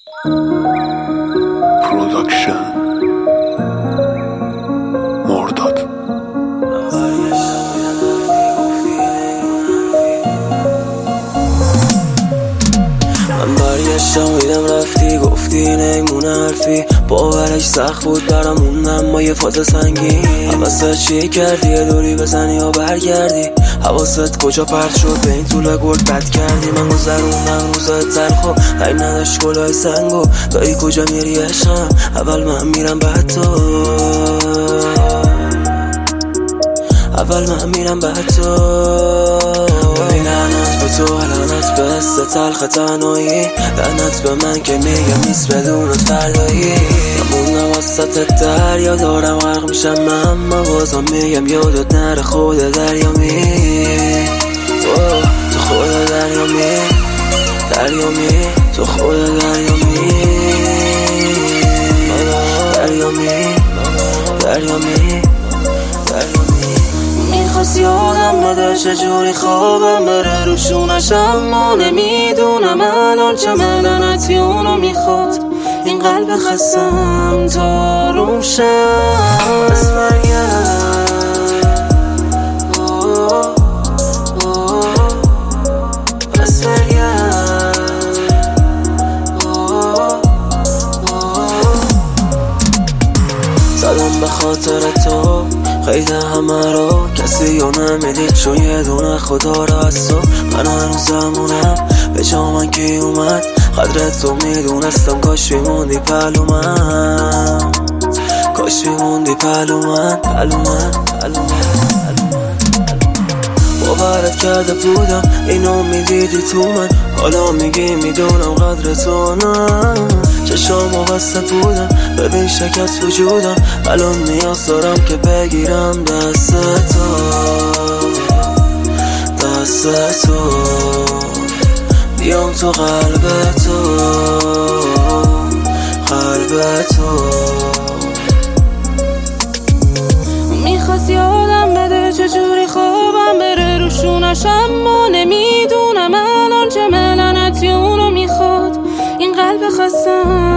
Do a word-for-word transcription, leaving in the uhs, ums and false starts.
پروداکشن مرداد. من برگشتم ویدم رفتی گفتی نیمون حرفی، باورش سخت بود برام موندم با یه فاز سنگین. حواست چی کردی یه دوری بزنی یا برگردی؟ حواست کجا پرت شد به این طول گرد بد کردی؟ من گذروندم روزای تلخ و هی نداشت گلای سنگو، دایی کجا میری عشقم؟ اول من میرم بعد تو، اول من میرم بعد تو. ببین لعنت به تو، لعنت به حس تلخ تنهایی، لعنت به من که میگم نیست بدون فردایی. نموندم وسط دریا دارم غرق میشم، من اما بازم میگم یادت نره خود دریا می، تو خود دریا می، دریا می، تو خود دریا می، دریا می، دریا می، دریا می. میخواست یادم بده چجوری خوابم بره روشونش، اما نمیدونم الان چه ملنتی اونو میخواد. این قلب خستم تا روم شم بس برگرد، بس برگرد. زدم به خاطر تو قید همه رو، کسی یا نمیدید چون یه دونه خدا را از تو. من هنوزمونم به جا من کی اومد، قدر تو میدونستم کاش بیموندی پلو من، کاش بیموندی پلو من، پلو من، پلو من. باورت کرده بودم اینو میدیدی تو من، حالا میگی میدونم قدر تو نه. چشامو بسته بودم ببین شکست وجودم، الان نیاز دارم که بگیرم دست تو، دست تو، بیام تو قلب تو، قلب تو. میخواست یادم بده چجوری خوابم بره روشونش، اما نمیدونم الان چه ملنتی اونو میخواد. این قلب خستم